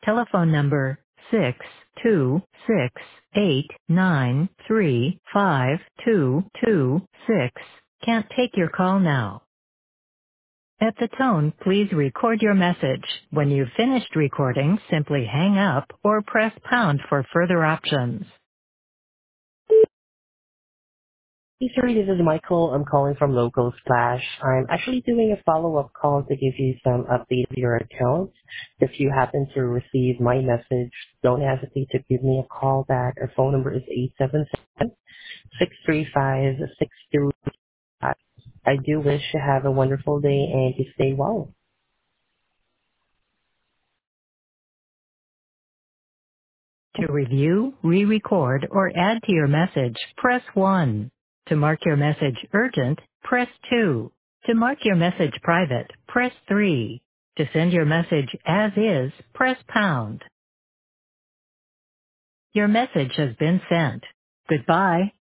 telephone number 62689352226 can't take your call now. At the tone, please record your message. When you've finished recording, simply hang up or press pound for further options. Hey, sorry, this is Michael. I'm calling from Local Splash. I'm actually doing a follow-up call to give you some update of your account. If you happen to receive my message, don't hesitate to give me a call back. Our phone number is 877-635-6255. I do wish you have a wonderful day and you stay well. To review, re-record, or add to your message, press 1. To mark your message urgent, press 2. To mark your message private, press 3. To send your message as is, press pound. Your message has been sent. Goodbye.